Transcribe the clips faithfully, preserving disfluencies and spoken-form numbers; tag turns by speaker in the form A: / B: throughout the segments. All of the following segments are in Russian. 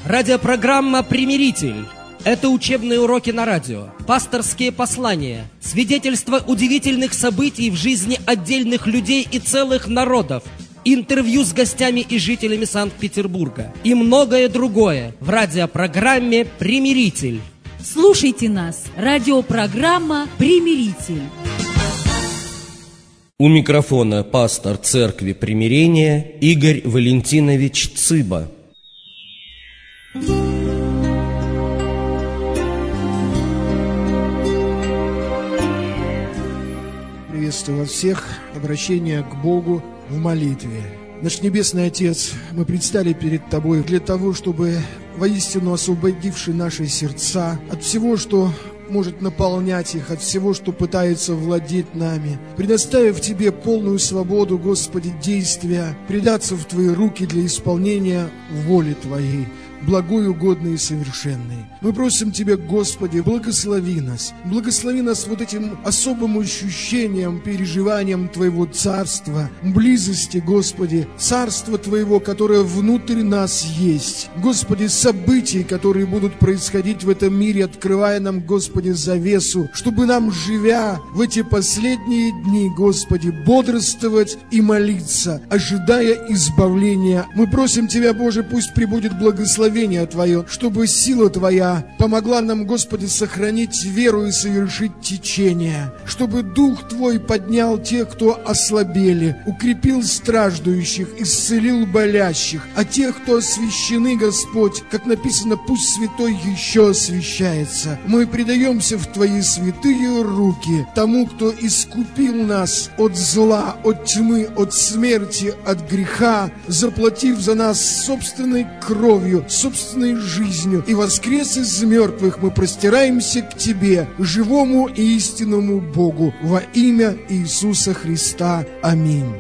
A: Радиопрограмма «Примиритель». Это учебные уроки на радио, пасторские послания, свидетельства удивительных событий в жизни отдельных людей и целых народов, интервью с гостями и жителями Санкт-Петербурга и многое другое в радиопрограмме «Примиритель».
B: Слушайте нас. Радиопрограмма «Примиритель».
A: У микрофона пастор Церкви Примирения Игорь Валентинович Цыба.
C: Приветствую вас всех. Обращение к Богу в молитве. Наш Небесный Отец, мы предстали перед Тобой для того, чтобы воистину освободивши наши сердца от всего, что может наполнять их, от всего, что пытается владеть нами, предоставив Тебе полную свободу, Господи, действия, предаться в Твои руки для исполнения воли Твоей, благой, угодной и совершенной. Мы просим Тебя, Господи, благослови нас. Благослови нас вот этим особым ощущением, переживанием Твоего Царства, близости, Господи, Царства Твоего, которое внутрь нас есть. Господи, событий, которые будут происходить в этом мире, открывая нам, Господи, завесу, чтобы нам, живя в эти последние дни, Господи, бодрствовать и молиться, ожидая избавления. Мы просим Тебя, Боже, пусть пребудет благословение Твое, чтобы сила Твоя помогла нам, Господи, сохранить веру и совершить течение, чтобы Дух Твой поднял тех, кто ослабели, укрепил страждущих, исцелил болящих, а тех, кто освящены, Господь, как написано, пусть святой еще освящается. Мы предаемся в Твои святые руки тому, кто искупил нас от зла, от тьмы, от смерти, от греха, заплатив за нас собственной кровью, собственной жизнью, и воскрес из мертвых. Мы простираемся к Тебе, живому и истинному Богу, во имя Иисуса Христа. Аминь.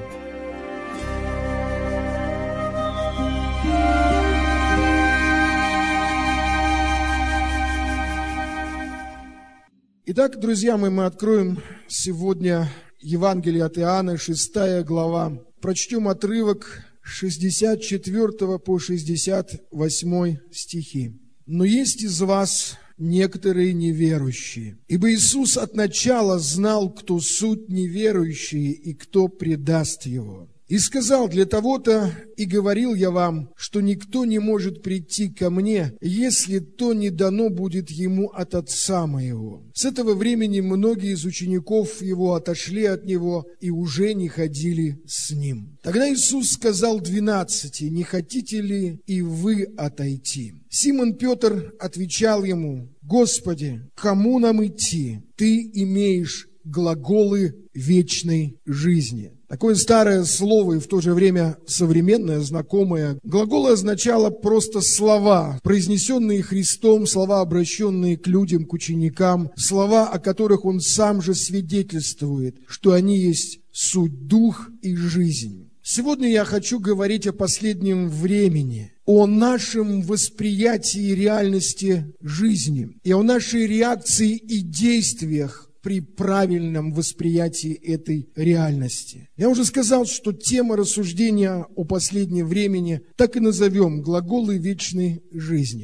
C: Итак, друзья мои, мы откроем сегодня Евангелие от Иоанна, шестая глава. Прочтем отрывок с шестьдесят четвёртого по шестьдесят восьмой стихи. «Но есть из вас некоторые неверующие, ибо Иисус от начала знал, кто суть неверующие и кто предаст Его. И сказал: для того-то и говорил я вам, что никто не может прийти ко мне, если то не дано будет ему от Отца моего. С этого времени многие из учеников его отошли от него и уже не ходили с ним. Тогда Иисус сказал двенадцати: не хотите ли и вы отойти? Симон Петр отвечал ему: Господи, кому нам идти? Ты имеешь глаголы вечной жизни». Такое старое слово и в то же время современное, знакомое. Глаголы означало просто слова, произнесенные Христом, слова, обращенные к людям, к ученикам, слова, о которых Он сам же свидетельствует, что они есть суть, дух и жизнь. Сегодня я хочу говорить о последнем времени, о нашем восприятии реальности жизни и о нашей реакции и действиях при правильном восприятии этой реальности. Я уже сказал, что тема рассуждения о последнем времени так и назовем: глаголы вечной жизни.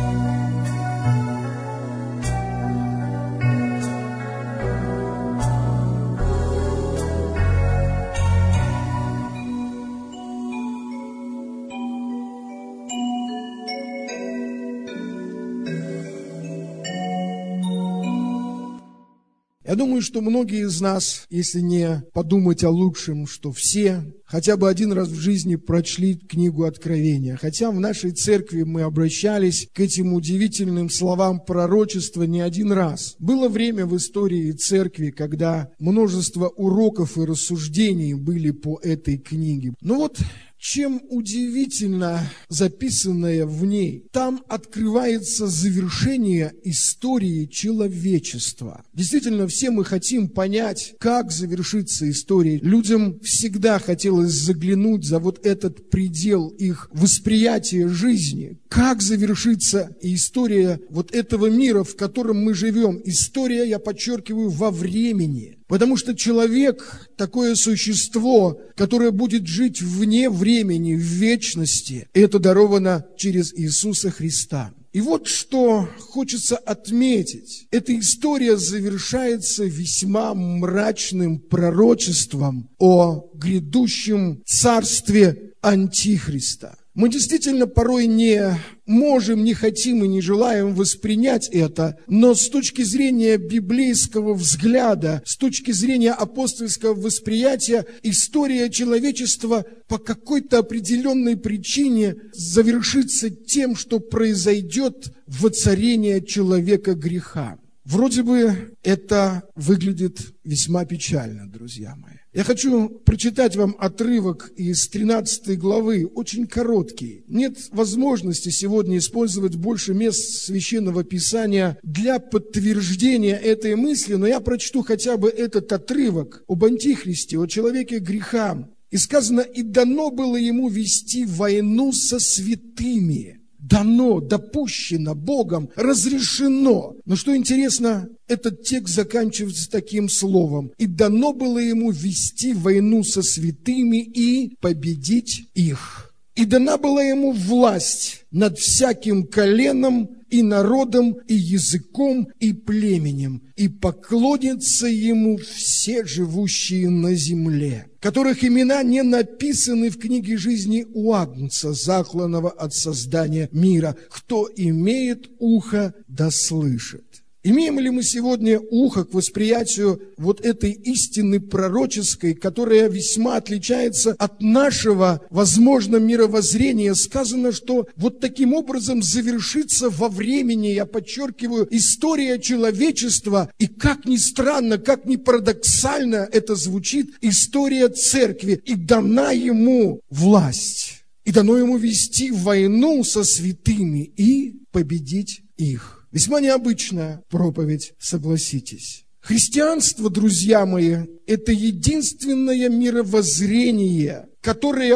C: Я думаю, что многие из нас, если не подумать о лучшем, что все хотя бы один раз в жизни прочли книгу Откровения. Хотя в нашей церкви мы обращались к этим удивительным словам пророчества не один раз. Было время в истории церкви, когда множество уроков и рассуждений были по этой книге. Но вот чем удивительно записанное в ней, там открывается завершение истории человечества. Действительно, все мы хотим понять, как завершится история. Людям всегда хотелось заглянуть за вот этот предел их восприятия жизни. Как завершится история вот этого мира, в котором мы живем. История, я подчеркиваю, во времени. Потому что человек – такое существо, которое будет жить вне времени, в вечности. И это даровано через Иисуса Христа. И вот что хочется отметить. Эта история завершается весьма мрачным пророчеством о грядущем царстве Антихриста. Мы действительно порой не можем, не хотим и не желаем воспринять это, но с точки зрения библейского взгляда, с точки зрения апостольского восприятия, история человечества по какой-то определенной причине завершится тем, что произойдет воцарение человека греха. Вроде бы это выглядит весьма печально, друзья мои. Я хочу прочитать вам отрывок из тринадцатой главы, очень короткий. Нет возможности сегодня использовать больше мест Священного Писания для подтверждения этой мысли, но я прочту хотя бы этот отрывок об Антихристе, о человеке греха. И сказано: «И дано было ему вести войну со святыми». Дано, допущено Богом, разрешено. Но что интересно, этот текст заканчивается таким словом: «И дано было ему вести войну со святыми и победить их. И дана была ему власть над всяким коленом и народом, и языком, и племенем, и поклонятся ему все живущие на земле, которых имена не написаны в книге жизни у Агнца, закланного от создания мира. Кто имеет ухо, да слышит». Имеем ли мы сегодня ухо к восприятию вот этой истины пророческой, которая весьма отличается от нашего, возможно, мировоззрения? Сказано, что вот таким образом завершится во времени, я подчеркиваю, история человечества, и как ни странно, как ни парадоксально это звучит, история церкви, и дана ему власть, и дано ему вести войну со святыми и победить их. Весьма необычная проповедь, согласитесь. Христианство, друзья мои, это единственное мировоззрение, которое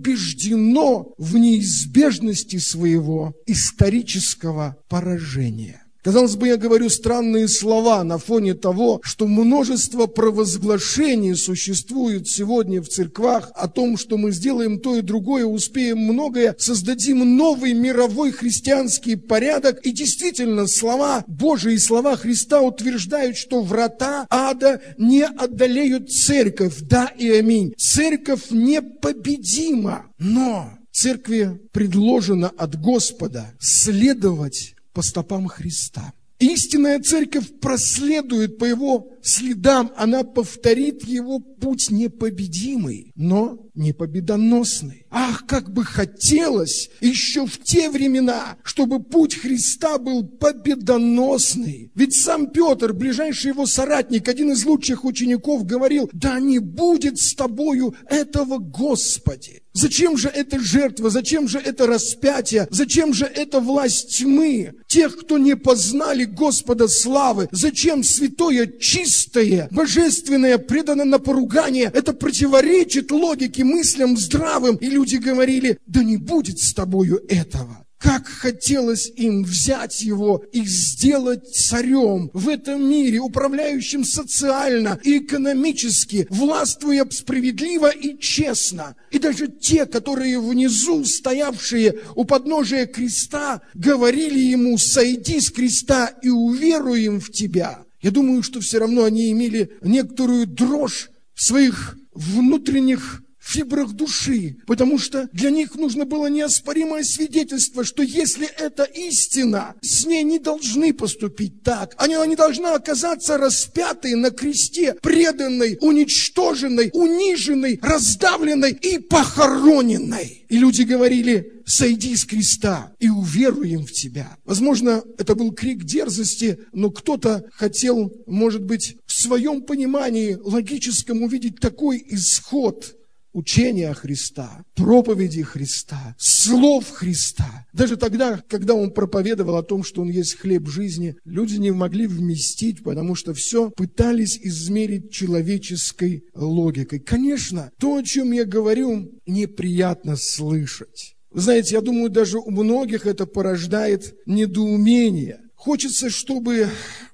C: убеждено в неизбежности своего исторического поражения. Казалось бы, я говорю странные слова на фоне того, что множество провозглашений существует сегодня в церквах о том, что мы сделаем то и другое, успеем многое, создадим новый мировой христианский порядок. И действительно, слова Божии и слова Христа утверждают, что врата ада не одолеют церковь. Да и аминь. Церковь непобедима, но церкви предложено от Господа следовать по стопам Христа. Истинная церковь проследует по его следам, она повторит его путь непобедимый, но не победоносный. Ах, как бы хотелось еще в те времена, чтобы путь Христа был победоносный. Ведь сам Петр, ближайший его соратник, один из лучших учеников, говорил: «Да не будет с тобою этого, Господи». Зачем же эта жертва? Зачем же это распятие? Зачем же эта власть тьмы? Тех, кто не познали Господа славы. Зачем святое, чистое, божественное предано на поругание? Это противоречит логике, мыслям здравым. И люди говорили: да не будет с тобою этого. Как хотелось им взять его и сделать царем в этом мире, управляющим социально и экономически, властвуя справедливо и честно. И даже те, которые внизу, стоявшие у подножия креста, говорили ему: сойди с креста и уверуем в тебя. Я думаю, что все равно они имели некоторую дрожь в своих внутренних фибрах души, потому что для них нужно было неоспоримое свидетельство, что если это истина, с ней не должны поступить так. Она не должна оказаться распятой на кресте, преданной, уничтоженной, униженной, раздавленной и похороненной. И люди говорили: сойди с креста и уверуем в тебя. Возможно, это был крик дерзости, но кто-то хотел, может быть, в своем понимании логическом увидеть такой исход учения Христа, проповеди Христа, слов Христа. Даже тогда, когда Он проповедовал о том, что Он есть хлеб жизни, люди не могли вместить, потому что все пытались измерить человеческой логикой. Конечно, то, о чем я говорю, неприятно слышать. Вы знаете, я думаю, даже у многих это порождает недоумение. Хочется, чтобы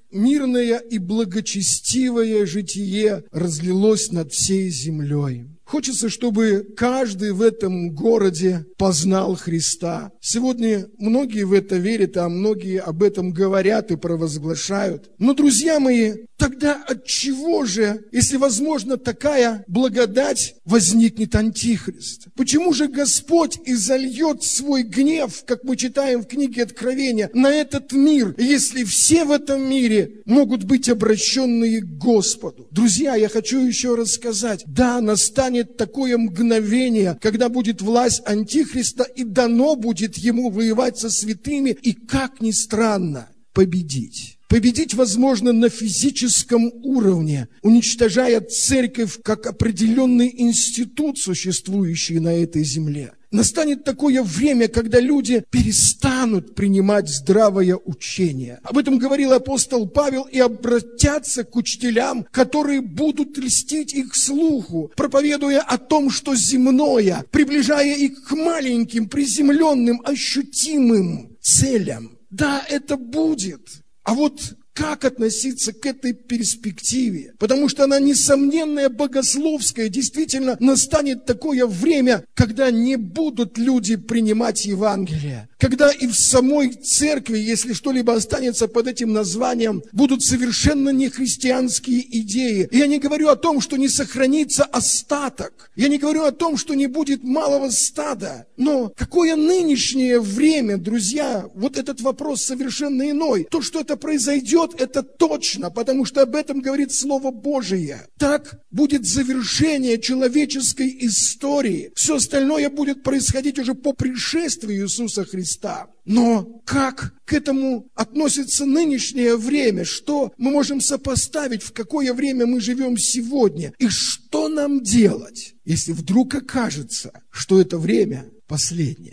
C: мирное и благочестивое житие разлилось над всей землей. Хочется, чтобы каждый в этом городе познал Христа. Сегодня многие в это верят, а многие об этом говорят и провозглашают. Но, друзья мои, тогда от чего же, если возможно такая благодать, возникнет Антихрист? Почему же Господь изольет свой гнев, как мы читаем в книге Откровения, на этот мир, если все в этом мире могут быть обращенные к Господу? Друзья, я хочу еще раз сказать, да, настанет такое мгновение, когда будет власть Антихриста, и дано будет ему воевать со святыми, и, как ни странно, победить. Победить возможно на физическом уровне, уничтожая церковь как определенный институт, существующий на этой земле. Настанет такое время, когда люди перестанут принимать здравое учение. Об этом говорил апостол Павел, и обратятся к учителям, которые будут льстить их слуху, проповедуя о том, что земное, приближая их к маленьким, приземленным, ощутимым целям. Да, это будет. А вот как относиться к этой перспективе? Потому что она несомненная, богословская. Действительно, настанет такое время, когда не будут люди принимать Евангелие. Когда и в самой церкви, если что-либо останется под этим названием, будут совершенно нехристианские идеи. И я не говорю о том, что не сохранится остаток. Я не говорю о том, что не будет малого стада. Но какое нынешнее время, друзья, вот этот вопрос совершенно иной. То, что это произойдет, это точно, потому что об этом говорит Слово Божие. Так будет завершение человеческой истории. Все остальное будет происходить уже по пришествию Иисуса Христа. Но как к этому относится нынешнее время? Что мы можем сопоставить, в какое время мы живем сегодня? И что нам делать, если вдруг окажется, что это время последнее?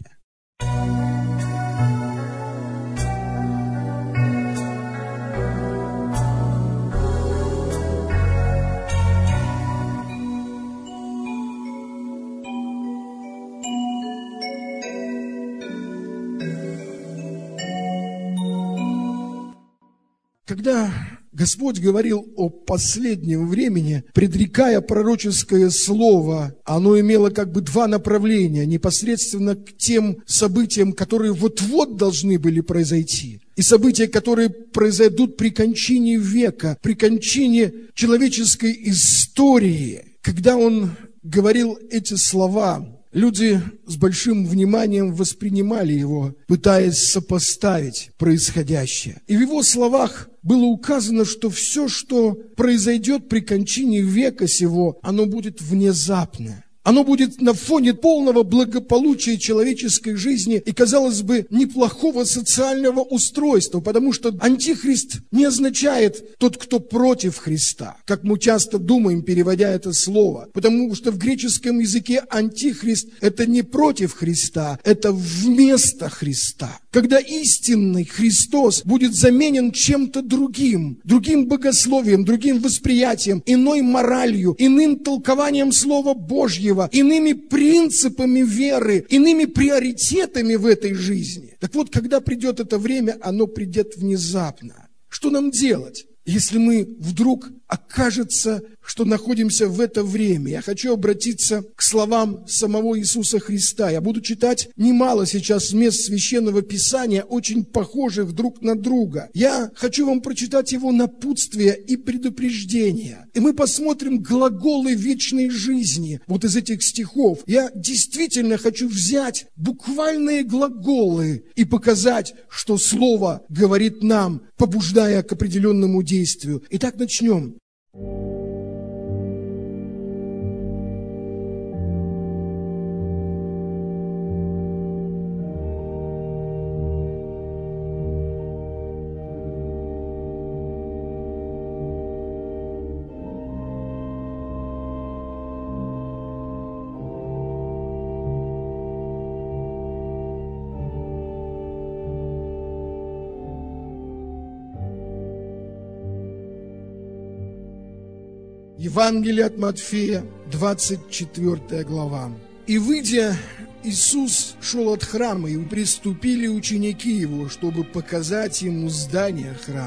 C: Когда Господь говорил о последнем времени, предрекая пророческое слово, оно имело как бы два направления, непосредственно к тем событиям, которые вот-вот должны были произойти, и события, которые произойдут при кончине века, при кончине человеческой истории. Когда Он говорил эти слова, люди с большим вниманием воспринимали его, пытаясь сопоставить происходящее. И в его словах было указано, что все, что произойдет при кончине века сего, оно будет внезапно. Оно будет на фоне полного благополучия человеческой жизни и, казалось бы, неплохого социального устройства, потому что антихрист не означает тот, кто против Христа, как мы часто думаем, переводя это слово. Потому что в греческом языке антихрист – это не против Христа, это вместо Христа. Когда истинный Христос будет заменен чем-то другим, другим богословием, другим восприятием, иной моралью, иным толкованием Слова Божьего, иными принципами веры, иными приоритетами в этой жизни. Так вот, когда придет это время, оно придет внезапно. Что нам делать, если мы вдруг окажется, что находимся в это время? Я хочу обратиться к словам самого Иисуса Христа. Я буду читать немало сейчас мест Священного Писания, очень похожих друг на друга. Я хочу вам прочитать его напутствие и предупреждение. И мы посмотрим глаголы вечной жизни вот из этих стихов. Я действительно хочу взять буквальные глаголы и показать, что Слово говорит нам, побуждая к определенному действию. Итак, начнем. Евангелие от Матфея, двадцать четвёртая глава. «И, выйдя, Иисус шел от храма, и приступили ученики Его, чтобы показать Ему здание храма.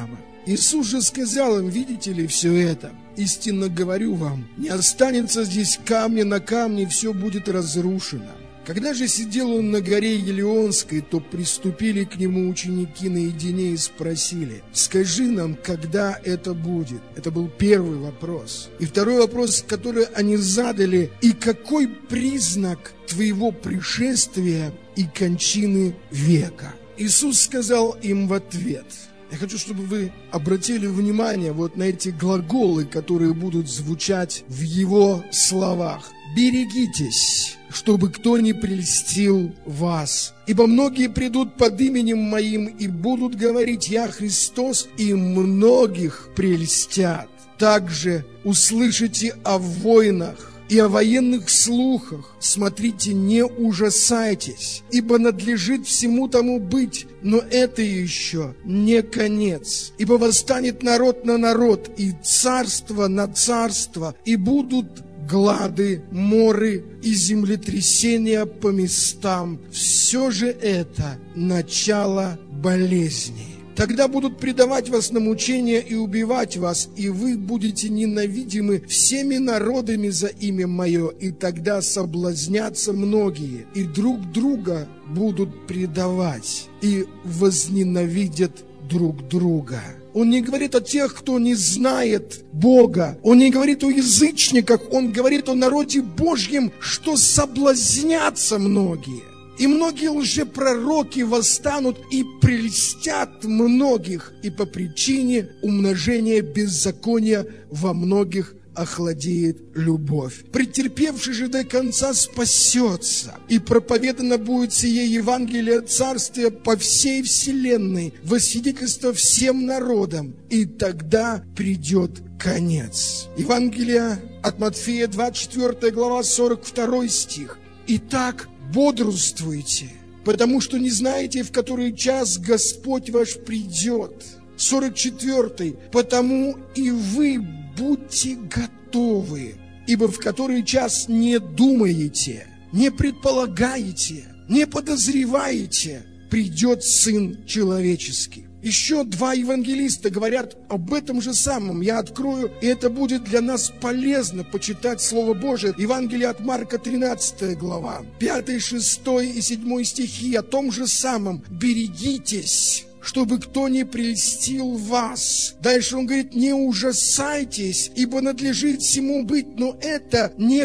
C: Иисус же сказал им: видите ли все это? Истинно говорю вам, не останется здесь камня на камне, все будет разрушено. Когда же сидел он на горе Елеонской, то приступили к нему ученики наедине и спросили: скажи нам, когда это будет? Это был первый вопрос. И второй вопрос, который они задали: и какой признак твоего пришествия и кончины века? Иисус сказал им в ответ. Я хочу, чтобы вы обратили внимание вот на эти глаголы, которые будут звучать в его словах. «Берегитесь, чтобы кто не прельстил вас. Ибо многие придут под именем Моим и будут говорить: Я Христос, и многих прельстят. Также услышите о войнах и о военных слухах. Смотрите, не ужасайтесь, ибо надлежит всему тому быть, но это еще не конец. Ибо восстанет народ на народ, и царство на царство, и будут глады, моры и землетрясения по местам. Все же это начало болезней. Тогда будут предавать вас на мучения и убивать вас, и вы будете ненавидимы всеми народами за имя Мое, и тогда соблазнятся многие, и друг друга будут предавать, и возненавидят друг друга». Он не говорит о тех, кто не знает Бога. Он не говорит о язычниках. Он говорит о народе Божьем, что соблазнятся многие. И многие лжепророки восстанут и прельстят многих, и по причине умножения беззакония во многих охладеет любовь. Претерпевший же до конца спасется, и проповедано будет сие Евангелие Царствия по всей вселенной, во свидетельство всем народам, и тогда придет конец. Евангелие от Матфея, двадцать четвёртая глава, сорок второй стих. «Итак, бодрствуйте, потому что не знаете, в который час Господь ваш придет». сорок четвёртый. «Потому и вы будьте готовы, ибо в который час не думаете, не предполагаете, не подозреваете, придет Сын Человеческий». Еще два евангелиста говорят об этом же самом. Я открою, и это будет для нас полезно почитать Слово Божие. Евангелие от Марка, тринадцатая глава, пятый, шестой и седьмой стихи о том же самом. «Берегитесь, чтобы кто не прельстил вас». Дальше он говорит: не ужасайтесь, ибо надлежит всему быть, но это не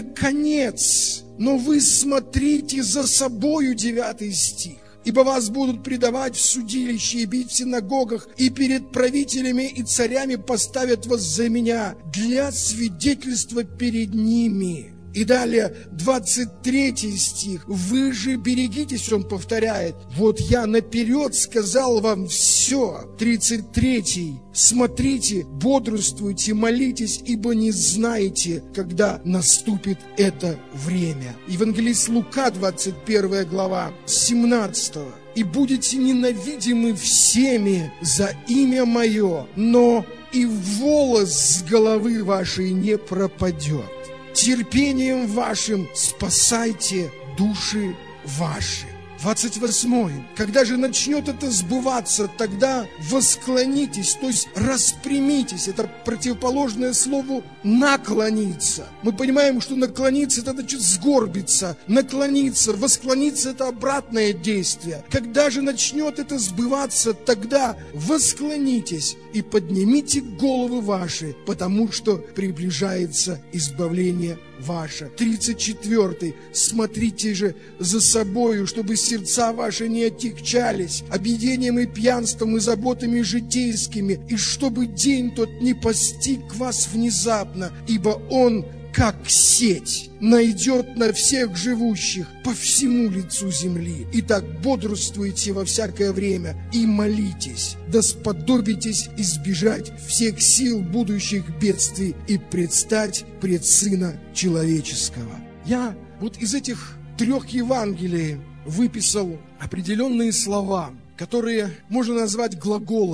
C: конец. Но вы смотрите за собою, девятый стих. «Ибо вас будут предавать в судилище и бить в синагогах, и перед правителями и царями поставят вас за меня для свидетельства перед ними». И далее, двадцать третий стих. «Вы же берегитесь», он повторяет. «Вот я наперед сказал вам все». тридцать третий. «Смотрите, бодрствуйте, молитесь, ибо не знаете, когда наступит это время». Евангелист Лука, двадцать первая глава, семнадцатого. «И будете ненавидимы всеми за имя Мое, но и волос с головы вашей не пропадет. Терпением вашим спасайте души ваши». двадцать восьмой. «Когда же начнет это сбываться, тогда восклонитесь», то есть распрямитесь. Это противоположное слову «наклониться». Мы понимаем, что наклониться — это значит сгорбиться, наклониться, восклониться — это обратное действие. Когда же начнет это сбываться, тогда восклонитесь и поднимите головы ваши, потому что приближается избавление ваше. тридцать четвёртый. «Смотрите же за собою, чтобы сердца ваши не отягчались объедением и пьянством и заботами житейскими, и чтобы день тот не постиг вас внезапно, ибо он, как сеть, найдет на всех живущих по всему лицу земли. Итак, бодрствуйте во всякое время и молитесь, да сподобитесь избежать всех сил будущих бедствий и предстать пред Сына Человеческого». Я вот из этих трех Евангелий выписал определенные слова, которые можно назвать глаголами.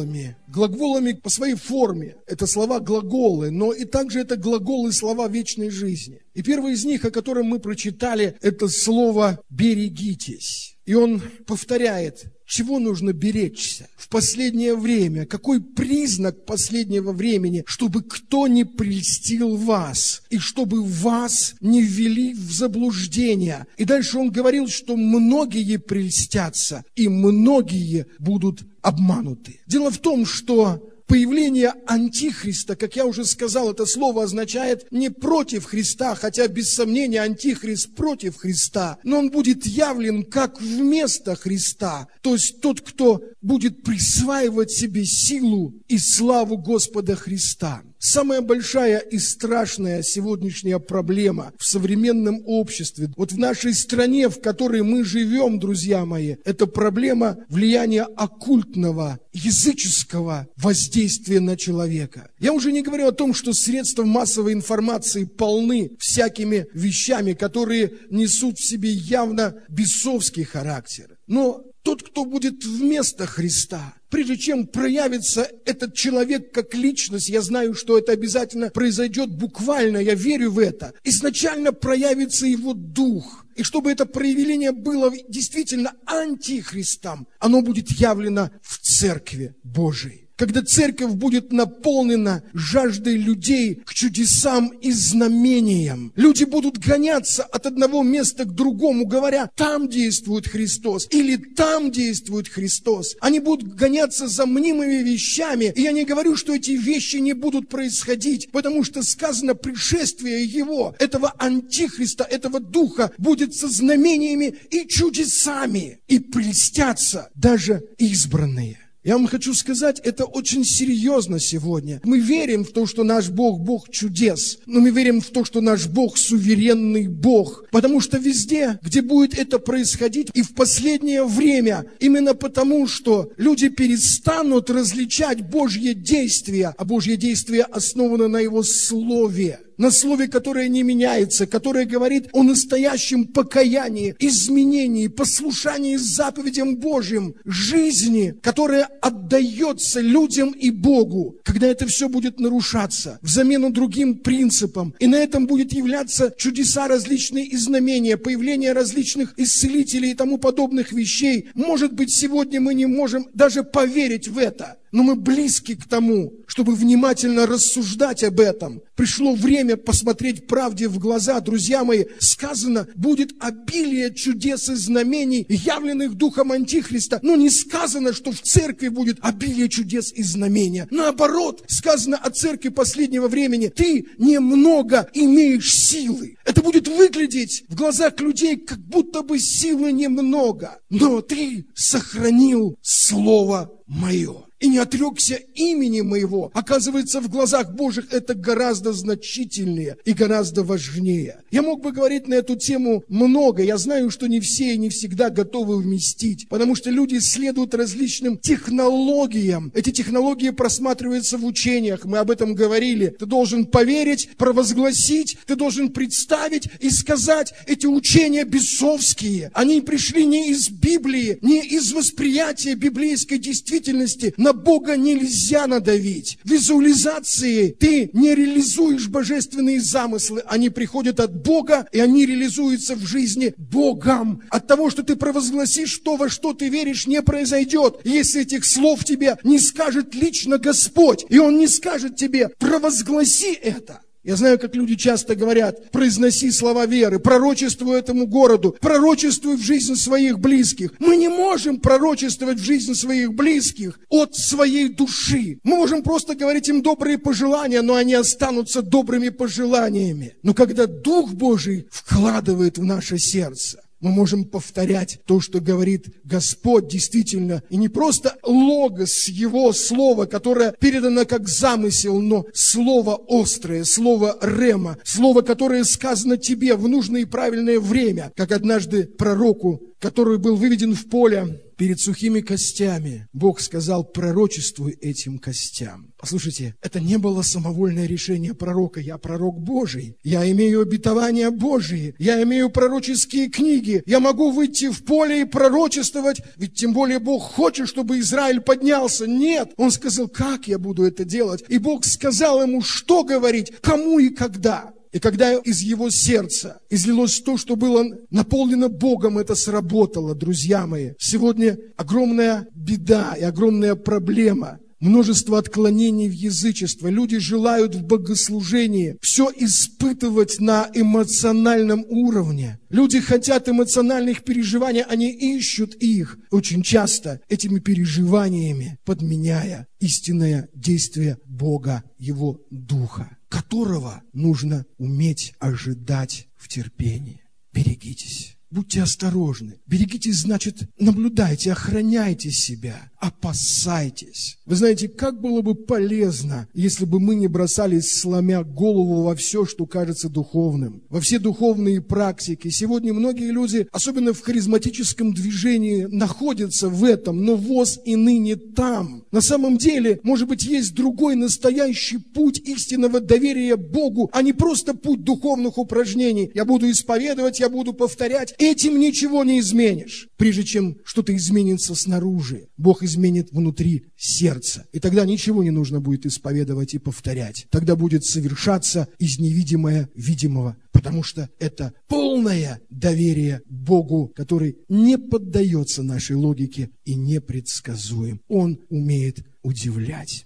C: глаголами по своей форме. Это слова глаголы, но и также это глаголы слова вечной жизни. И первый из них, о котором мы прочитали, это слово «берегитесь». И он повторяет, чего нужно беречься в последнее время, какой признак последнего времени, чтобы кто не прельстил вас, и чтобы вас не ввели в заблуждение. И дальше он говорил, что многие прельстятся, и многие будут обмануты. Дело в том, что появление Антихриста, как я уже сказал, это слово означает не против Христа, хотя без сомнения Антихрист против Христа, но он будет явлен как вместо Христа, то есть тот, кто будет присваивать себе силу и славу Господа Христа. Самая большая и страшная сегодняшняя проблема в современном обществе, вот в нашей стране, в которой мы живем, друзья мои, это проблема влияния оккультного, языческого воздействия на человека. Я уже не говорю о том, что средства массовой информации полны всякими вещами, которые несут в себе явно бесовский характер. Но тот, кто будет вместо Христа, прежде чем проявится этот человек как личность, я знаю, что это обязательно произойдет буквально, я верю в это, изначально проявится его дух. И чтобы это проявление было действительно антихристом, оно будет явлено в Церкви Божией. Когда церковь будет наполнена жаждой людей к чудесам и знамениям. Люди будут гоняться от одного места к другому, говоря, там действует Христос или там действует Христос. Они будут гоняться за мнимыми вещами. И я не говорю, что эти вещи не будут происходить, потому что сказано, пришествие Его, этого антихриста, этого духа, будет со знамениями и чудесами. И прельстятся даже избранные. Я вам хочу сказать, это очень серьезно сегодня. Мы верим в то, что наш Бог – Бог чудес, но мы верим в то, что наш Бог – суверенный Бог. Потому что везде, где будет это происходить, и в последнее время, именно потому, что люди перестанут различать Божье действие, а Божье действие основано на Его Слове. На слове, которое не меняется, которое говорит о настоящем покаянии, изменении, послушании заповедям Божьим, жизни, которая отдается людям и Богу, когда это все будет нарушаться в замену другим принципам. И на этом будет являться чудеса различные и знамения, появление различных исцелителей и тому подобных вещей. Может быть, сегодня мы не можем даже поверить в это. Но мы близки к тому, чтобы внимательно рассуждать об этом. Пришло время посмотреть правде в глаза, друзья мои. Сказано, будет обилие чудес и знамений, явленных духом Антихриста. Но не сказано, что в церкви будет обилие чудес и знамения. Наоборот, сказано о церкви последнего времени. Ты немного имеешь силы. Это будет выглядеть в глазах людей, как будто бы силы немного. Но ты сохранил Слово Мое. И не отрекся имени Моего. Оказывается, в глазах Божьих это гораздо значительнее и гораздо важнее. Я мог бы говорить на эту тему много. Я знаю, что не все и не всегда готовы вместить, потому что люди следуют различным технологиям. Эти технологии просматриваются в учениях. Мы об этом говорили. Ты должен поверить, провозгласить, ты должен представить и сказать, эти учения бесовские. Они пришли не из Библии, не из восприятия библейской действительности. На Бога нельзя надавить. Визуализации ты не реализуешь божественные замыслы. Они приходят от Бога, и они реализуются в жизни Богом. От того, что ты провозгласишь то, во что ты веришь, не произойдет, если этих слов тебе не скажет лично Господь. И Он не скажет тебе, провозгласи это. Я знаю, как люди часто говорят, произноси слова веры, пророчествуй этому городу, пророчествуй в жизнь своих близких. Мы не можем пророчествовать в жизнь своих близких от своей души. Мы можем просто говорить им добрые пожелания, но они останутся добрыми пожеланиями. Но когда Дух Божий вкладывает в наше сердце, мы можем повторять то, что говорит Господь действительно. И не просто логос Его слова, которое передано как замысел, но слово острое, слово рема, слово, которое сказано тебе в нужное и правильное время. Как однажды пророку, который был выведен в поле перед сухими костями, Бог сказал: пророчествуй этим костям. Послушайте, это не было самовольное решение пророка. Я пророк Божий, я имею обетования Божии, я имею пророческие книги, я могу выйти в поле и пророчествовать, ведь тем более Бог хочет, чтобы Израиль поднялся. Нет, он сказал: как я буду это делать? И Бог сказал ему, что говорить, кому и когда. И когда из его сердца излилось то, что было наполнено Богом, это сработало, друзья мои. Сегодня огромная беда и огромная проблема. Множество отклонений в язычество. Люди желают в богослужении все испытывать на эмоциональном уровне. Люди хотят эмоциональных переживаний, они ищут их очень часто этими переживаниями, подменяя истинное действие Бога, Его Духа, которого нужно уметь ожидать в терпении. Берегитесь. Будьте осторожны. Берегитесь, значит, наблюдайте, охраняйте себя, опасайтесь. Вы знаете, как было бы полезно, если бы мы не бросались, сломя голову во все, что кажется духовным, во все духовные практики. Сегодня многие люди, особенно в харизматическом движении, находятся в этом, но воз и ныне там. На самом деле, может быть, есть другой настоящий путь истинного доверия Богу, а не просто путь духовных упражнений. Я буду исповедовать, я буду повторять. Этим ничего не изменишь. Прежде чем что-то изменится снаружи, Бог изменит внутри сердца. И тогда ничего не нужно будет исповедовать и повторять. Тогда будет совершаться из невидимого видимого. Потому что это полное доверие Богу, который не поддается нашей логике и непредсказуем. Он умеет удивлять.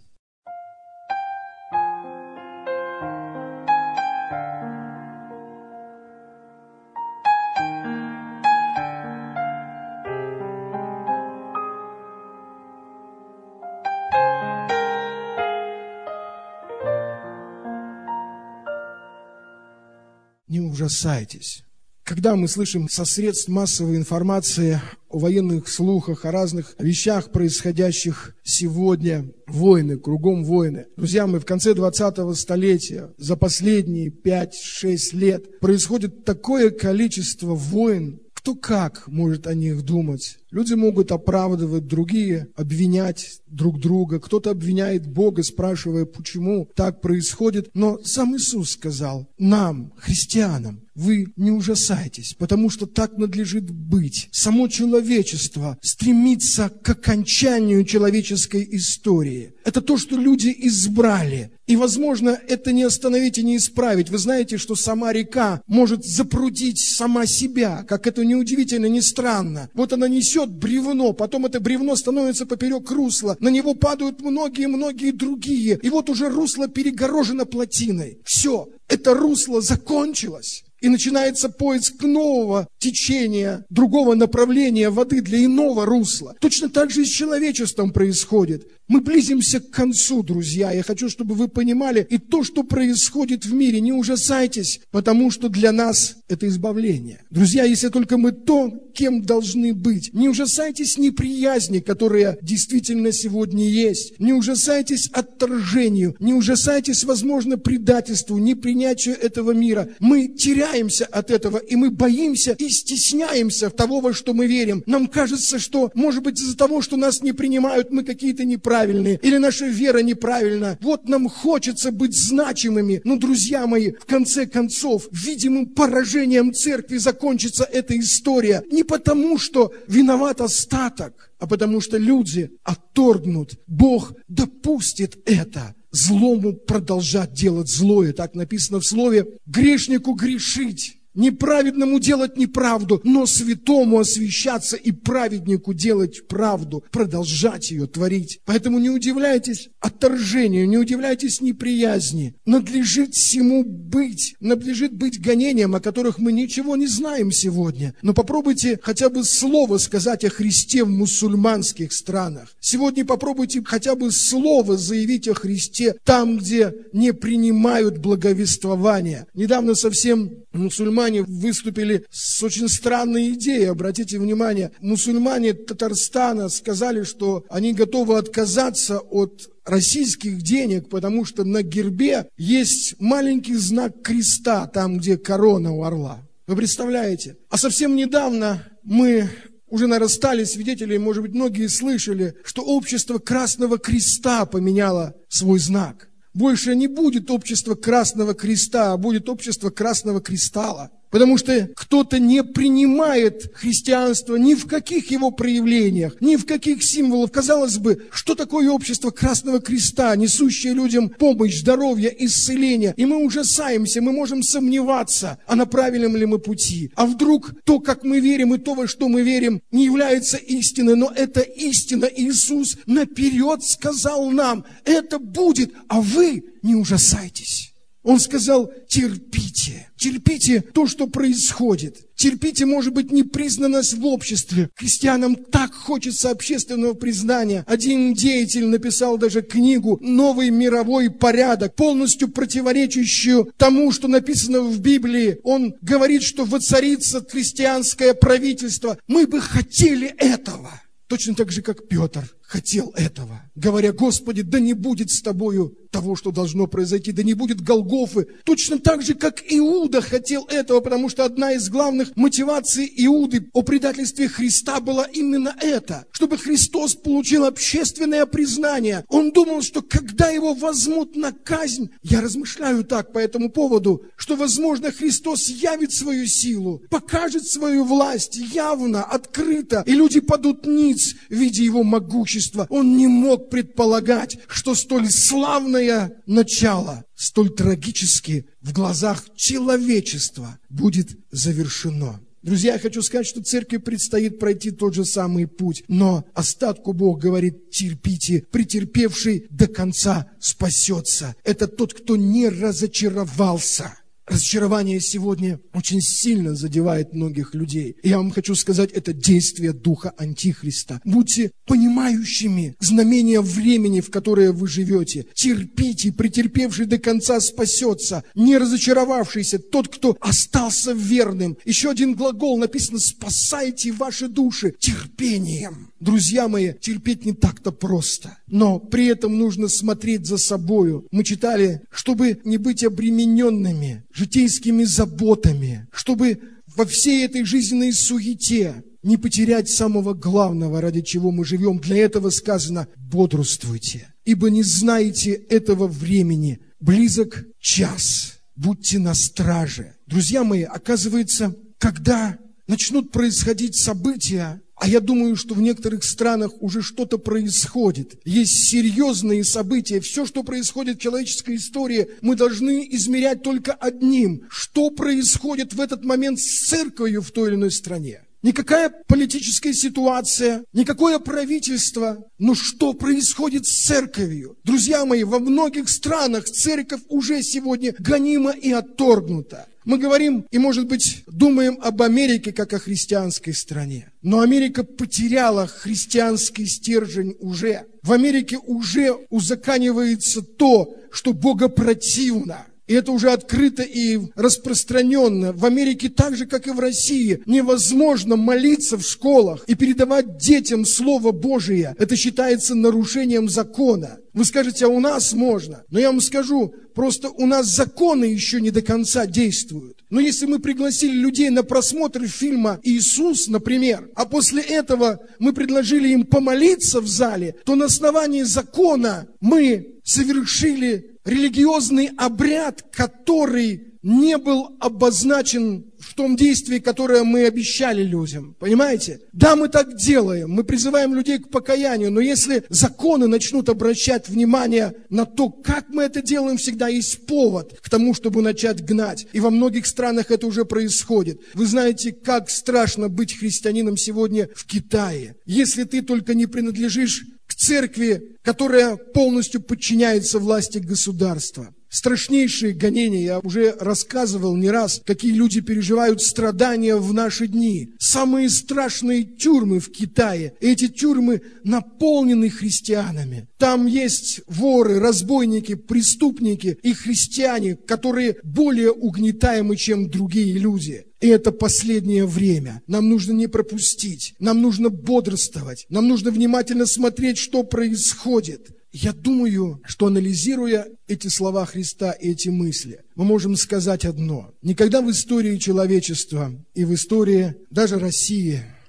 C: Не ужасайтесь. Когда мы слышим со средств массовой информации о военных слухах, о разных вещах, происходящих сегодня, войны, кругом войны. Друзья, мы в конце двадцатого столетия, за последние пять-шесть лет, происходит такое количество войн. Кто как может о них думать? Люди могут оправдывать, другие обвинять друг друга. Кто-то обвиняет Бога, спрашивая, почему так происходит. Но сам Иисус сказал нам, христианам: вы не ужасайтесь, потому что так надлежит быть. Само человечество стремится к окончанию человеческой истории. Это то, что люди избрали. И, возможно, это не остановить и не исправить. Вы знаете, что сама река может запрудить сама себя, как это ни удивительно, ни странно. Вот она несет бревно, потом это бревно становится поперек русла, на него падают многие-многие другие, и вот уже русло перегорожено плотиной. Все, это русло закончилось. И начинается поиск нового течения, другого направления воды для иного русла. Точно так же и с человечеством происходит. Мы близимся к концу, друзья. Я хочу, чтобы вы понимали, и то, что происходит в мире, не ужасайтесь, потому что для нас это избавление. Друзья, если только мы то, кем должны быть. Не ужасайтесь неприязни, которая действительно сегодня есть. Не ужасайтесь отторжению. Не ужасайтесь, возможно, предательству, непринятию этого мира. Мы теряемся от этого, и мы боимся и стесняемся того, во что мы верим. Нам кажется, что, может быть, из-за того, что нас не принимают, мы какие-то неправильные, или наша вера неправильна. Вот нам хочется быть значимыми. Но, друзья мои, в конце концов, видимым поражением церкви закончится эта история. Не потому, что виноват остаток, а потому что люди отторгнут. Бог допустит это. Злому продолжать делать злое. Так написано в слове: грешнику грешить, неправедному делать неправду, но святому освящаться и праведнику делать правду, продолжать ее творить. Поэтому не удивляйтесь отторжению, не удивляйтесь неприязни. Надлежит всему быть, надлежит быть гонениям, о которых мы ничего не знаем сегодня. Но попробуйте хотя бы слово сказать о Христе в мусульманских странах. Сегодня попробуйте хотя бы слово заявить о Христе там, где не принимают благовествования. Недавно совсем мусульмане выступили с очень странной идеей. Обратите внимание, мусульмане Татарстана сказали, что они готовы отказаться от российских денег, потому что на гербе есть маленький знак креста, там, где корона у орла. Вы представляете? А совсем недавно мы уже, наверное, стали свидетелями, может быть, многие слышали, что общество Красного Креста поменяло свой знак. Больше не будет общества Красного Креста, а будет общество Красного Кристалла. Потому что кто-то не принимает христианство ни в каких его проявлениях, ни в каких символах. Казалось бы, что такое общество Красного Креста, несущее людям помощь, здоровье, исцеление? И мы ужасаемся, мы можем сомневаться, а на правильном ли мы пути. А вдруг то, как мы верим, и то, во что мы верим, не является истиной, но это истина. Иисус наперед сказал нам, это будет, а вы не ужасайтесь. Он сказал, терпите, терпите то, что происходит. Терпите, может быть, непризнанность в обществе. Христианам так хочется общественного признания. Один деятель написал даже книгу «Новый мировой порядок», полностью противоречащую тому, что написано в Библии. Он говорит, что воцарится христианское правительство. Мы бы хотели этого. Точно так же, как Петр хотел этого, говоря, Господи, да не будет с Тобою того, что должно произойти, да не будет Голгофы. Точно так же, как Иуда хотел этого, потому что одна из главных мотиваций Иуды о предательстве Христа была именно это, чтобы Христос получил общественное признание. Он думал, что когда его возьмут на казнь, я размышляю так по этому поводу, что, возможно, Христос явит свою силу, покажет свою власть явно, открыто, и люди падут ниц, видя его могущество. Он не мог предполагать, что столь славное начало, столь трагически в глазах человечества будет завершено. Друзья, я хочу сказать, что церкви предстоит пройти тот же самый путь, но остатку Бог говорит, терпите, претерпевший до конца спасется. Это тот, кто не разочаровался. Разочарование сегодня очень сильно задевает многих людей. И я вам хочу сказать, это действие духа Антихриста. Будьте понимающими знамения времени, в которое вы живете. Терпите, претерпевший до конца спасется. Не разочаровавшийся, тот, кто остался верным. Еще один глагол написано, спасайте ваши души терпением. Друзья мои, терпеть не так-то просто, но при этом нужно смотреть за собою. Мы читали, чтобы не быть обремененными житейскими заботами, чтобы во всей этой жизненной суете не потерять самого главного, ради чего мы живем. Для этого сказано, бодрствуйте, ибо не знаете этого времени, близок час, будьте на страже. Друзья мои, оказывается, когда начнут происходить события, а я думаю, что в некоторых странах уже что-то происходит. Есть серьезные события. Все, что происходит в человеческой истории, мы должны измерять только одним. Что происходит в этот момент с церковью в той или иной стране? Никакая политическая ситуация, никакое правительство, но что происходит с церковью? Друзья мои, во многих странах церковь уже сегодня гонима и отторгнута. Мы говорим и, может быть, думаем об Америке как о христианской стране. Но Америка потеряла христианский стержень уже. В Америке уже узаконивается то, что богопротивно. И это уже открыто и распространенно. В Америке так же, как и в России, невозможно молиться в школах и передавать детям Слово Божие. Это считается нарушением закона. Вы скажете, а у нас можно. Но я вам скажу, просто у нас законы еще не до конца действуют. Но если мы пригласили людей на просмотр фильма «Иисус», например, а после этого мы предложили им помолиться в зале, то на основании закона мы совершили религиозный обряд, который не был обозначен в том действии, которое мы обещали людям. Понимаете? Да, мы так делаем, мы призываем людей к покаянию, но если законы начнут обращать внимание на то, как мы это делаем, всегда есть повод к тому, чтобы начать гнать. И во многих странах это уже происходит. Вы знаете, как страшно быть христианином сегодня в Китае. Если ты только не принадлежишь к церкви, которая полностью подчиняется власти государства. Страшнейшие гонения, я уже рассказывал не раз, какие люди переживают страдания в наши дни. Самые страшные тюрьмы в Китае. Эти тюрьмы наполнены христианами. Там есть воры, разбойники, преступники и христиане, которые более угнетаемы, чем другие люди. И это последнее время. Нам нужно не пропустить. Нам нужно бодрствовать. Нам нужно внимательно смотреть, что происходит. Я думаю, что анализируя эти слова Христа и эти мысли, мы можем сказать одно. Никогда в истории человечества и в истории даже России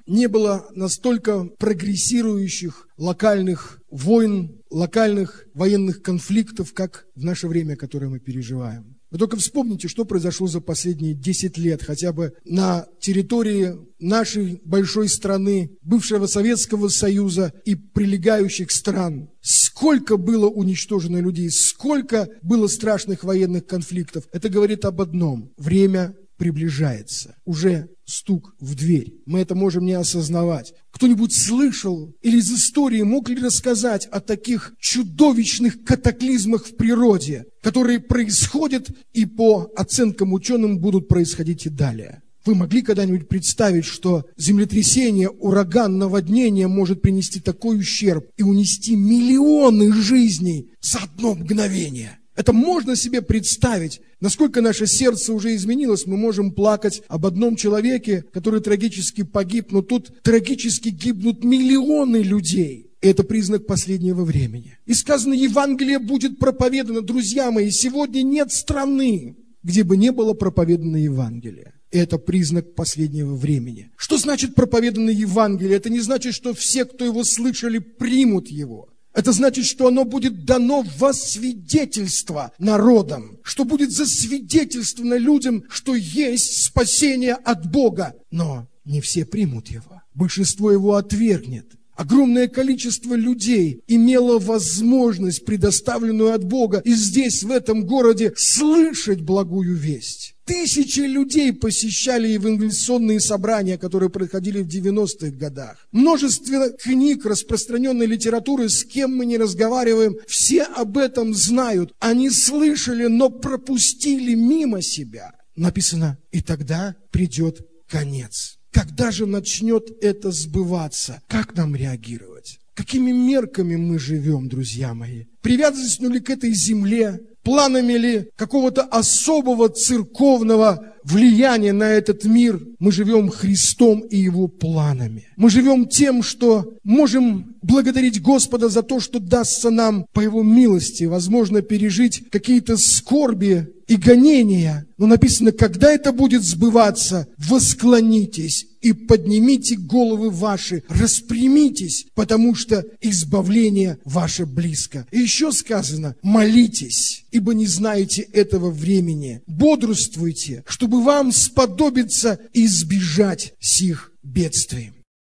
C: не было настолько прогрессирующих локальных войн, локальных военных конфликтов, как в наше время, которое мы переживаем. Вы только вспомните, что произошло за последние десять лет, хотя бы на территории нашей большой страны, бывшего Советского Союза и прилегающих стран. Сколько было уничтожено людей, сколько было страшных военных конфликтов. Это говорит об одном: время приближается. Уже стук в дверь. Мы это можем не осознавать. Кто-нибудь слышал или из истории мог ли рассказать о таких чудовищных катаклизмах в природе, которые происходят и по оценкам ученым будут происходить и далее? Вы могли когда-нибудь представить, что землетрясение, ураган, наводнение может принести такой ущерб и унести миллионы жизней за одно мгновение? Это можно себе представить, насколько наше сердце уже изменилось. Мы можем плакать об одном человеке, который трагически погиб, но тут трагически гибнут миллионы людей. И это признак последнего времени. И сказано, Евангелие будет проповедано. Друзья мои, сегодня нет страны, где бы не было проповедано Евангелие. И это признак последнего времени. Что значит проповедано Евангелие? Это не значит, что все, кто его слышали, примут его. Это значит, что оно будет дано во свидетельство народам, что будет засвидетельствовано людям, что есть спасение от Бога. Но не все примут его. Большинство его отвергнет. Огромное количество людей имело возможность, предоставленную от Бога, и здесь, в этом городе, слышать благую весть. Тысячи людей посещали евангелизационные собрания, которые проходили в девяностых годах. Множество книг, распространенной литературы, с кем мы не разговариваем, все об этом знают. Они слышали, но пропустили мимо себя. Написано, и тогда придет конец. Когда же начнет это сбываться? Как нам реагировать? Какими мерками мы живем, друзья мои? Привязанностью ли к этой земле? Планами ли какого-то особого церковного влияния на этот мир? Мы живем Христом и Его планами. Мы живем тем, что можем благодарить Господа за то, что дастся нам по Его милости, возможно, пережить какие-то скорби и гонения. Но написано, когда это будет сбываться, восклонитесь и поднимите головы ваши, распрямитесь, потому что избавление ваше близко. И еще сказано, молитесь, ибо не знаете этого времени. Бодрствуйте, чтобы вам сподобиться избежать сих бедствий.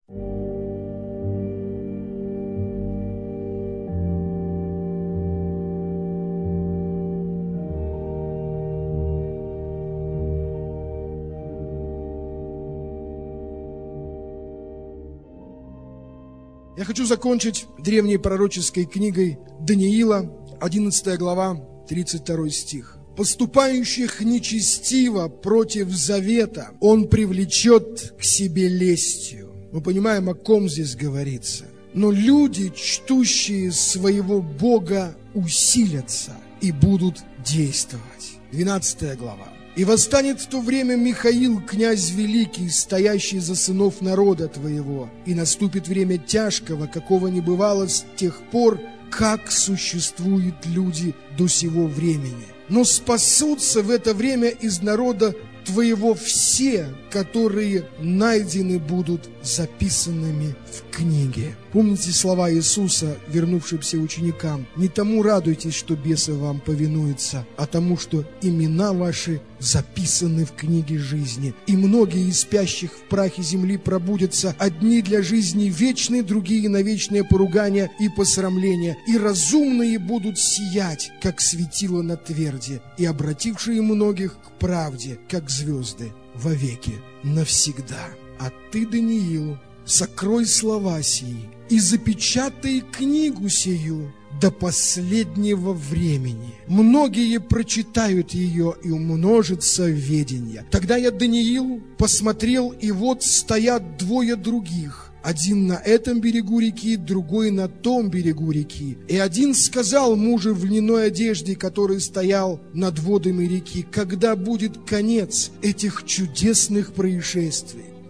C: Я хочу закончить древней пророческой книгой Даниила, одиннадцатая глава, тридцать второй стих. «Поступающих нечестиво против завета он привлечет к себе лестью». Мы понимаем, о ком здесь говорится. Но люди, чтущие своего Бога, усилятся и будут действовать. двенадцатая глава. «И восстанет в то время Михаил, князь великий, стоящий за сынов народа твоего, и наступит время тяжкого, какого не бывало с тех пор, как существуют люди до сего времени. Но спасутся в это время из народа твоего все, которые найдены будут записанными в книге». Помните слова Иисуса, вернувшимся ученикам: «Не тому радуйтесь, что бесы вам повинуются, а тому, что имена ваши записаны в книге жизни. И многие из спящих в прахе земли пробудятся, одни для жизни вечной, другие на вечное поругание и посрамление. И разумные будут сиять, как светило на тверди, и обратившие многих к правде, как звезды, вовеки навсегда. А ты, Даниил, сокрой слова сии и запечатай книгу сию до последнего времени. Многие прочитают ее, и умножится ведение. Тогда я, Даниил, посмотрел, и вот стоят двое других, один на этом берегу реки, другой на том берегу реки. И один сказал мужу в льняной одежде, который стоял над водами реки: когда будет конец этих чудесных происшествий?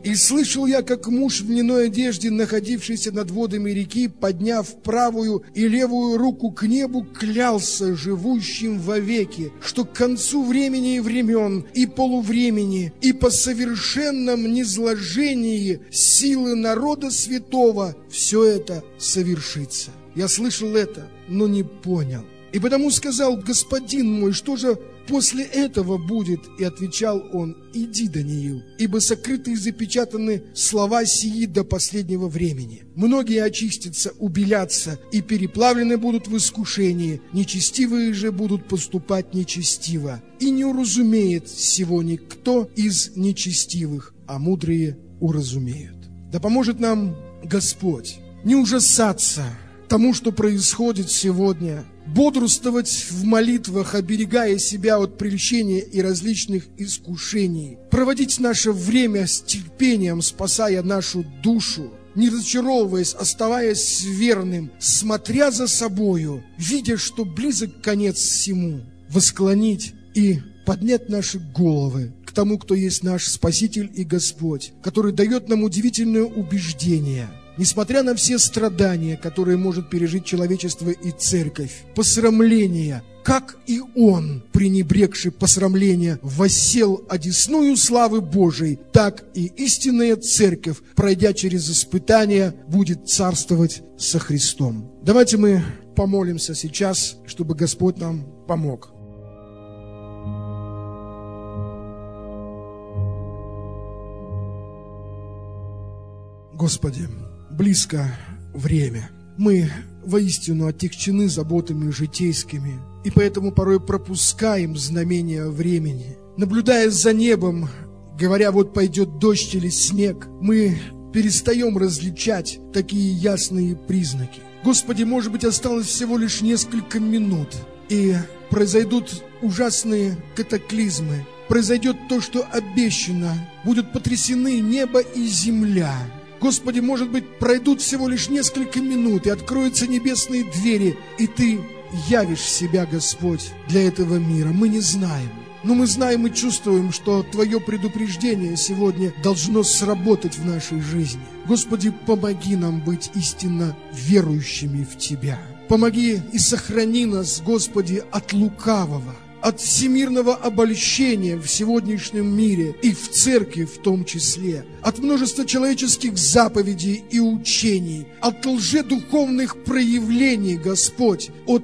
C: И слышал я, как муж в льняной одежде, находившийся над водами реки, подняв правую и левую руку к небу, клялся живущим вовеки, что к концу времени и времен, и полувремени, и по совершенном низложении силы народа святого все это совершится. Я слышал это, но не понял. И потому сказал: господин мой, что же после этого будет? И отвечал он: иди, Даниил, ибо сокрыты и запечатаны слова сии до последнего времени. Многие очистятся, убелятся, и переплавлены будут в искушении, нечестивые же будут поступать нечестиво. И не уразумеет сего никто из нечестивых, а мудрые уразумеют. Да поможет нам Господь не ужасаться тому, что происходит сегодня, бодрствовать в молитвах, оберегая себя от прельщения и различных искушений, проводить наше время с терпением, спасая нашу душу, не разочаровываясь, оставаясь верным, смотря за собою, видя, что близок конец всему, восклонить и поднять наши головы к тому, кто есть наш Спаситель и Господь, который дает нам удивительное убеждение. Несмотря на все страдания, которые может пережить человечество и церковь, посрамление, как и он, пренебрегший посрамление, воссел одесную славы Божией, так и истинная церковь, пройдя через испытания, будет царствовать со Христом. Давайте мы помолимся сейчас, чтобы Господь нам помог. Господи, близко время. Мы воистину отягчены заботами житейскими, и поэтому порой пропускаем знамения времени. Наблюдая за небом, говоря, вот пойдет дождь или снег, мы перестаем различать такие ясные признаки. Господи, может быть, осталось всего лишь несколько минут, и произойдут ужасные катаклизмы, произойдет то, что обещано, будут потрясены небо и земля. Господи, может быть, пройдут всего лишь несколько минут, и откроются небесные двери, и Ты явишь себя, Господь, для этого мира. Мы не знаем, но мы знаем и чувствуем, что Твое предупреждение сегодня должно сработать в нашей жизни. Господи, помоги нам быть истинно верующими в Тебя. Помоги и сохрани нас, Господи, от лукавого, от всемирного обольщения в сегодняшнем мире и в церкви в том числе, от множества человеческих заповедей и учений, от лжедуховных проявлений, Господь, от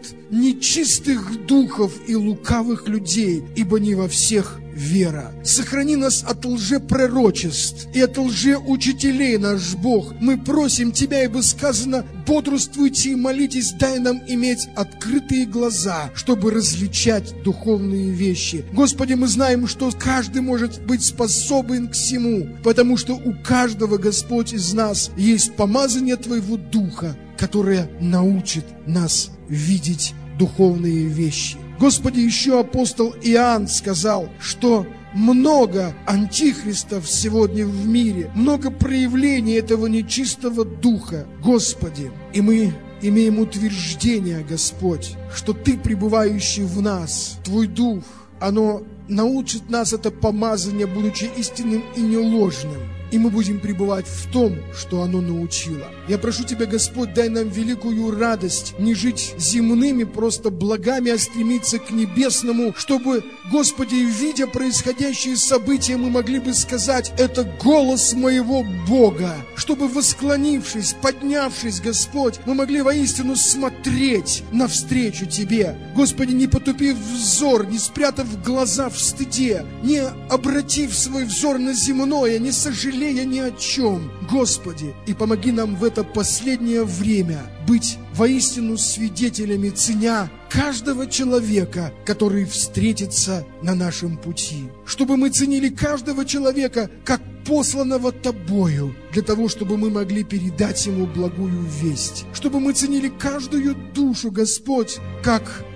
C: нечистых духов и лукавых людей, ибо не во всех вера. Сохрани нас от лжепророчеств и от лжеучителей, наш Бог. Мы просим Тебя, ибо сказано: бодрствуйте и молитесь, дай нам иметь открытые глаза, чтобы различать духовные вещи. Господи, мы знаем, что каждый может быть способен к всему, потому что у каждого, Господь, из нас есть помазание Твоего Духа, которое научит нас видеть духовные вещи. Господи, еще апостол Иоанн сказал, что много антихристов сегодня в мире, много проявлений этого нечистого духа, Господи. И мы имеем утверждение, Господь, что Ты, пребывающий в нас, Твой Дух, оно научит нас это помазание, будучи истинным и неложным. И мы будем пребывать в том, что оно научило. Я прошу Тебя, Господь, дай нам великую радость не жить земными просто благами, а стремиться к небесному, чтобы, Господи, видя происходящие события, мы могли бы сказать: это голос моего Бога. Чтобы, восклонившись, поднявшись, Господь, мы могли воистину смотреть навстречу Тебе. Господи, не потупив взор, не спрятав глаза в стыде, не обратив свой взор на земное, не сожалея ни о чем, Господи, и помоги нам в это последнее время быть воистину свидетелями, ценя каждого человека, который встретится на нашем пути. Чтобы мы ценили каждого человека как посланного Тобою, для того, чтобы мы могли передать ему благую весть. Чтобы мы ценили каждую душу, Господь, как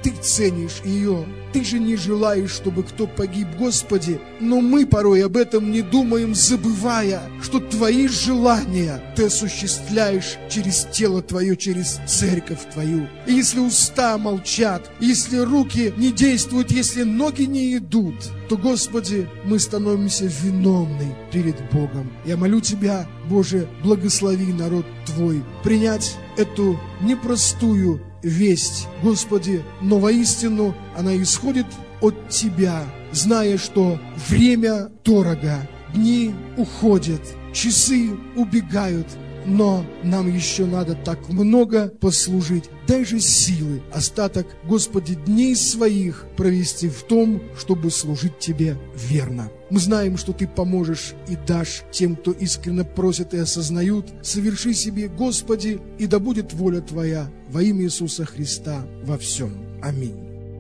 C: Ты ценишь ее. Ты же не желаешь, чтобы кто погиб, Господи. Но мы порой об этом не думаем, забывая, что Твои желания Ты осуществляешь через тело Твое, через церковь Твою. И если уста молчат, если руки не действуют, если ноги не идут, то, Господи, мы становимся виновны перед Богом. Я молю Тебя, Боже, благослови народ Твой принять эту непростую весть, Господи, но воистину она исходит от Тебя, зная, что время дорого, дни уходят, часы убегают, но нам еще надо так много послужить. Дай же силы остаток, Господи, дней своих провести в том, чтобы служить Тебе верно. Мы знаем, что Ты поможешь и дашь тем, кто искренне просит и осознают. Соверши себе, Господи, и да будет воля Твоя во имя Иисуса Христа во всем. Аминь.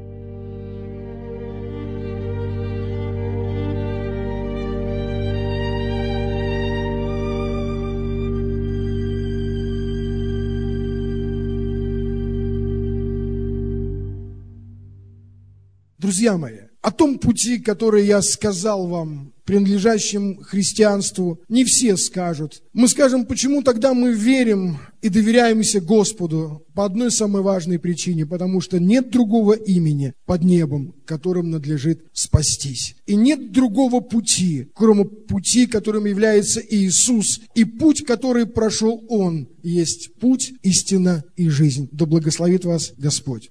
C: Друзья мои, о том пути, который я сказал вам, принадлежащем христианству, не все скажут. Мы скажем, почему тогда мы верим и доверяемся Господу? По одной самой важной причине, потому что нет другого имени под небом, которым надлежит спастись. И нет другого пути, кроме пути, которым является Иисус. И путь, который прошел Он, есть путь, истина и жизнь. Да благословит вас Господь.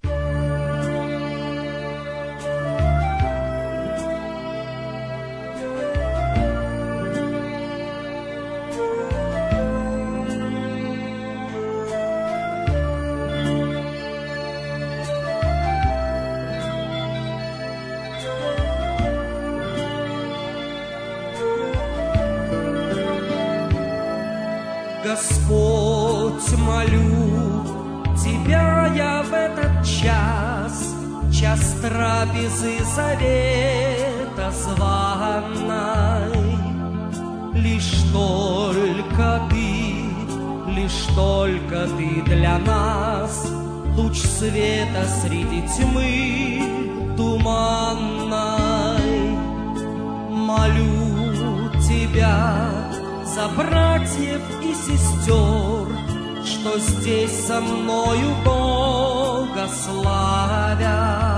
A: Господь, молю Тебя я в этот час, час трапезы завета званой. Лишь только Ты, лишь только Ты для нас, луч света среди тьмы туманной. Молю Тебя за братьев и сестер, что здесь со мною Бога славят.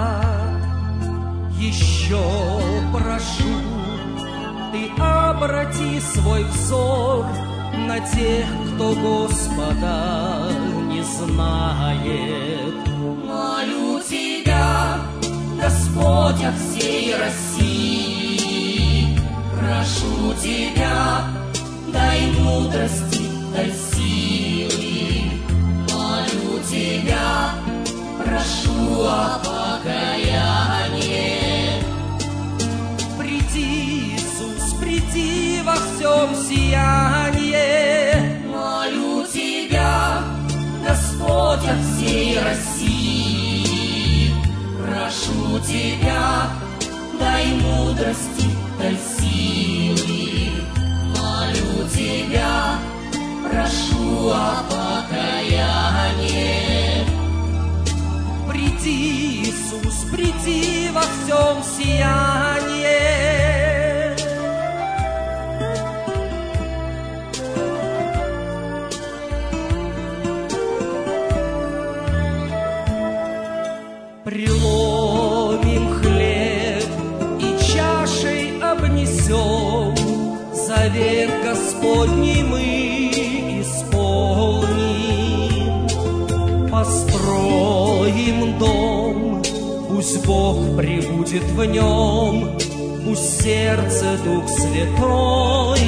A: Еще прошу, Ты обрати свой взор на тех, кто Господа не знает. Молю Тебя, Господь, от всей России, прошу Тебя, дай мудрости, дай силы. Молю Тебя, прошу о покаянии. Приди, Иисус, приди во всем сиянии. Молю Тебя, Господь, от всей России, прошу Тебя, дай мудрости, дай силы. Молю Тебя, прошу о покаянии. Приди, Иисус, приди во всем сиянии. Преломим хлеб и чашей обнесем, завет Господний мы исполним. Построим дом, пусть Бог пребудет в нем, пусть сердце Дух Святой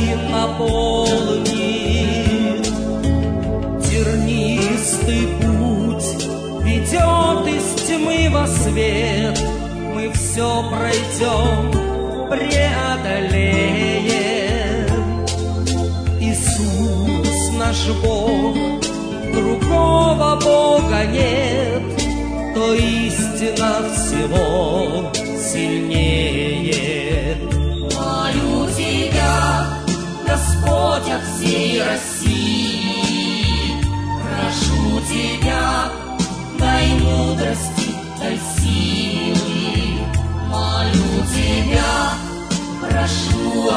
A: наполнит. Тернистый путь ведет из тьмы во свет, мы все пройдем, преодолеем. Иисус наш Бог, другого Бога нет, то истина всего сильнее. Молю Тебя, Господь, от всей России, прошу Тебя, дай мудрости, дай
D: дай силы. Молю Тебя, прошу о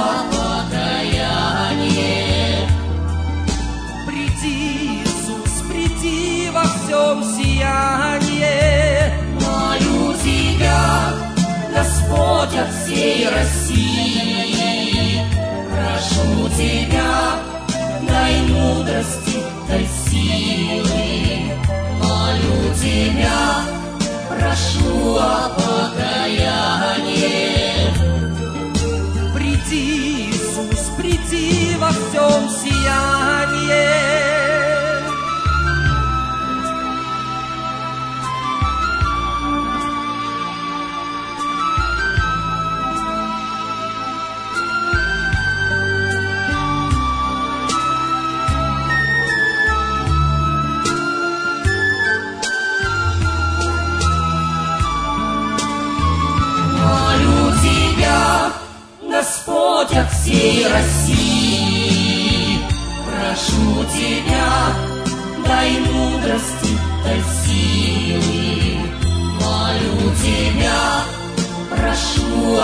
D: покаянии.
A: Приди, Иисус, приди во всем сиянии.
D: Молю Тебя, Господь от всей России. Прошу Тебя, дай мудрости, дай силы. Молю Тебя, прошу о покаянии.
A: Приди, Иисус, приди во всем сиянии.
D: Господь от всей России, прошу Тебя, дай мудрости, дай силы. Молю Тебя, прошу о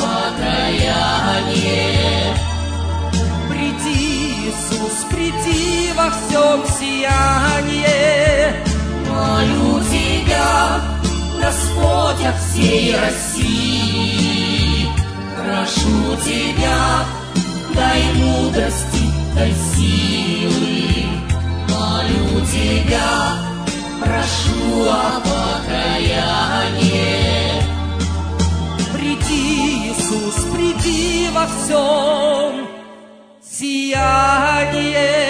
D: покаянии.
A: Приди, Иисус, приди во всем сиянии.
D: Молю Тебя, Господь от всей России. Прошу Тебя, дай мудрости, дай силы. Молю Тебя, прошу о покаянии.
A: Приди, Иисус, приди во всем сиянии.